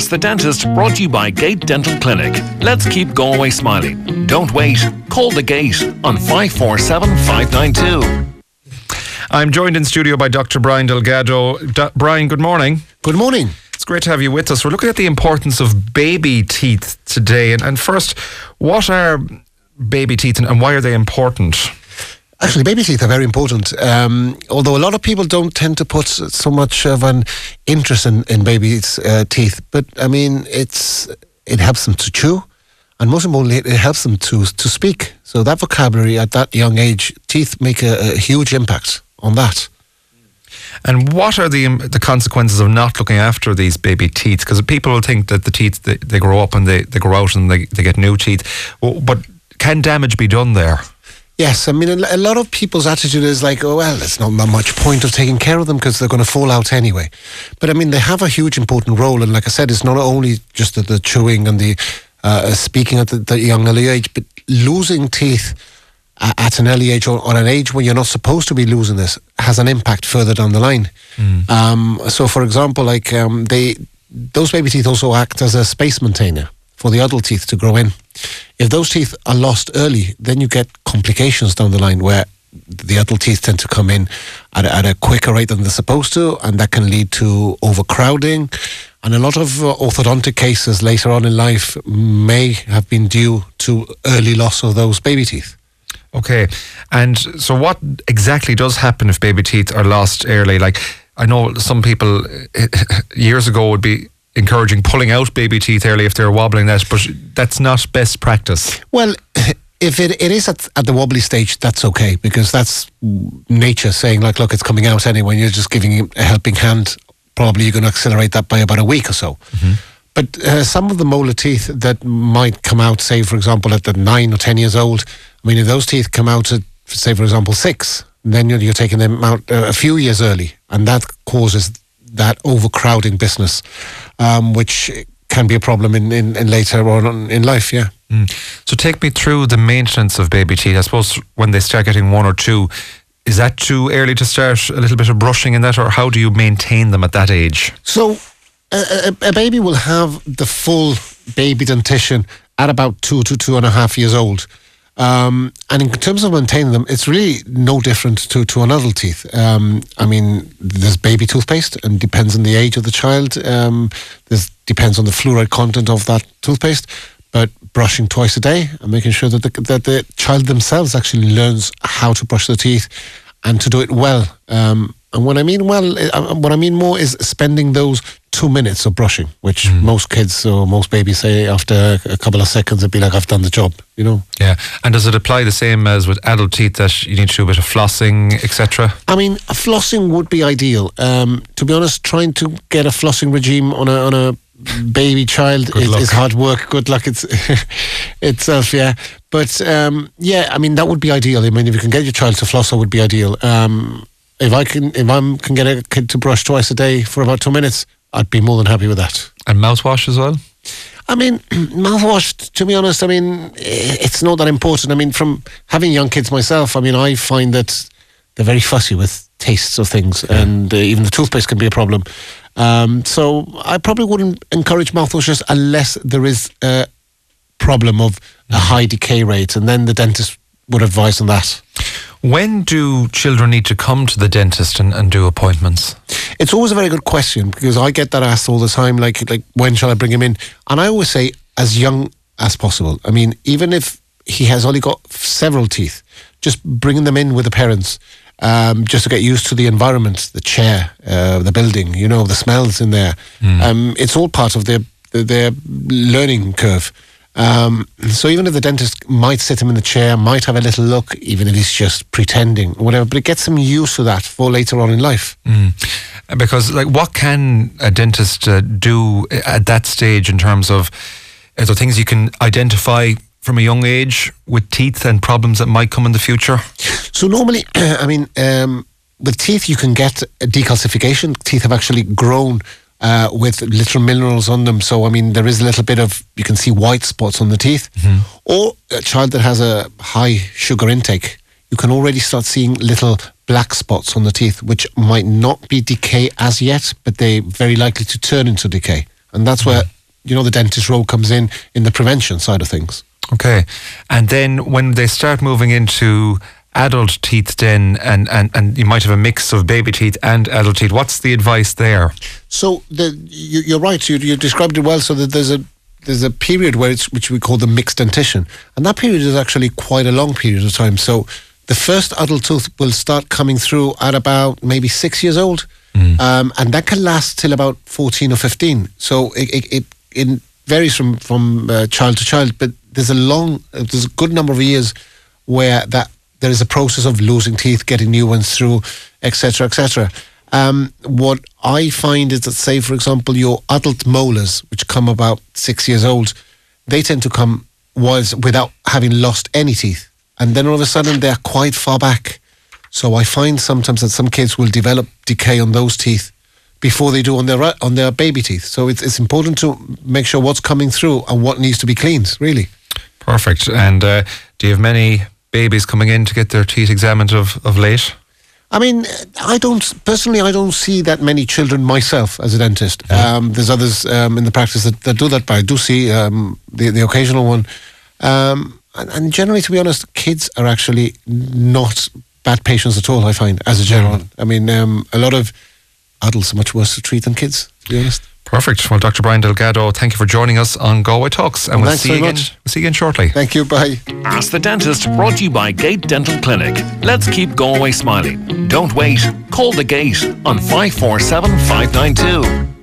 Ask the Dentist, brought to you by Gate Dental Clinic. Let's keep Galway smiling. Don't wait. Call the Gate on 547 592. I'm joined in studio by Dr. Brian Delgado. Brian, good morning. Good morning. It's great to have you with us. We're looking at the importance of baby teeth today. And first, what are baby teeth and why are they important? Actually, baby teeth are very important. Although a lot of people don't tend to put so much of an interest in babies' teeth. But, I mean, it helps them to chew. And most importantly, it helps them to speak. So that vocabulary at that young age, teeth make a huge impact on that. And what are the consequences of not looking after these baby teeth? Because people will think that the teeth, they grow up and they grow out and they get new teeth. But can damage be done there? Yes, I mean, a lot of people's attitude is like, oh, well, there's not much point of taking care of them because they're going to fall out anyway. But, I mean, they have a huge important role. And like I said, it's not only just the chewing and the speaking at the young early age, but losing teeth at an early age or on an age when you're not supposed to be losing this has an impact further down the line. So, for example, like those baby teeth also act as a space maintainer for the adult teeth to grow in. If those teeth are lost early, then you get complications down the line where the adult teeth tend to come in at a quicker rate than they're supposed to, and that can lead to overcrowding. And a lot of orthodontic cases later on in life may have been due to early loss of those baby teeth. Okay, and so what exactly does happen if baby teeth are lost early? Like, I know some people years ago would be encouraging pulling out baby teeth early if they're wobbling that, but that's not best practice. Well, if it is at the wobbly stage, that's okay, because that's nature saying, like, look, it's coming out anyway, and you're just giving it a helping hand. Probably you're going to accelerate that by about a week or so. Mm-hmm. But some of the molar teeth that might come out, say, for example, at the 9 or 10 years old, I mean, if those teeth come out at, say, for example, 6, then you're taking them out a few years early, and that causes that overcrowding business, which can be a problem in later on in life, yeah. So take me through the maintenance of baby teeth. I suppose when they start getting 1 or 2, is that too early to start a little bit of brushing in that, or how do you maintain them at that age? So a baby will have the full baby dentition at about 2 to 2.5 years old. And in terms of maintaining them, it's really no different to an adult teeth. I mean, there's baby toothpaste, and depends on the age of the child. Depends on the fluoride content of that toothpaste. But brushing twice a day and making sure that the child themselves actually learns how to brush their teeth and to do it well. And when I mean well, what I mean more is spending those 2 minutes of brushing, which most kids or most babies say after a couple of seconds, it'd be like, I've done the job, you know? Yeah. And does it apply the same as with adult teeth, that you need to do a bit of flossing, etc.? I mean, flossing would be ideal. To be honest, trying to get a flossing regime on a baby child is hard work. Good luck itself, yeah. But yeah, I mean, that would be ideal. I mean, if you can get your child to floss, that would be ideal. If I can get a kid to brush twice a day for about 2 minutes, I'd be more than happy with that. And mouthwash as well? I mean, mouthwash, to be honest, I mean, it's not that important. I mean, from having young kids myself, I mean, I find that they're very fussy with tastes of things, and even the toothpaste can be a problem. So I probably wouldn't encourage mouthwashes unless there is a problem of a high decay rate, and then the dentist would advise on that. When do children need to come to the dentist and do appointments? It's always a very good question, because I get that asked all the time, like when shall I bring him in? And I always say as young as possible. I mean, even if he has only got several teeth, just bringing them in with the parents, just to get used to the environment, the chair, the building, you know, the smells in there. It's all part of their learning curve. So even if the dentist might sit him in the chair, might have a little look, even if he's just pretending or whatever, but it gets him used to that for later on in life. Because, like, what can a dentist do at that stage in terms of, are there things you can identify from a young age with teeth and problems that might come in the future? So normally, I mean, with teeth you can get a decalcification. Teeth have actually grown with little minerals on them. So, I mean, there is a little bit of, you can see white spots on the teeth. Or a child that has a high sugar intake, you can already start seeing little black spots on the teeth, which might not be decay as yet, but they're very likely to turn into decay. And that's where the dentist role comes in the prevention side of things. Okay. And then when they start moving into adult teeth then, and you might have a mix of baby teeth and adult teeth, what's the advice there? So you're right, you described it well. So that there's a period which we call the mixed dentition, and that period is actually quite a long period of time. So the first adult tooth will start coming through at about maybe 6 years old, and that can last till about 14 or 15. So it varies from child to child, but there's a good number of years where there is a process of losing teeth, getting new ones through, etc., etc. What I find is that, say, for example, your adult molars, which come about 6 years old, they tend to come without having lost any teeth. And then all of a sudden, they're quite far back. So I find sometimes that some kids will develop decay on those teeth before they do on their baby teeth. So it's important to make sure what's coming through and what needs to be cleaned, really. Perfect. And do you have many babies coming in to get their teeth examined of late? I mean, I don't see that many children myself as a dentist. There's others in the practice that do that, but I do see the occasional one. And generally, to be honest, kids are actually not bad patients at all, I find, as a general. I mean, a lot of adults are much worse to treat than kids, to be honest. Perfect. Well, Dr. Brian Delgado, thank you for joining us on Galway Talks. And we'll see you again. We'll see you again shortly. Thank you. Bye. Ask the Dentist, brought to you by Gate Dental Clinic. Let's keep Galway smiling. Don't wait. Call the Gate on 547 592.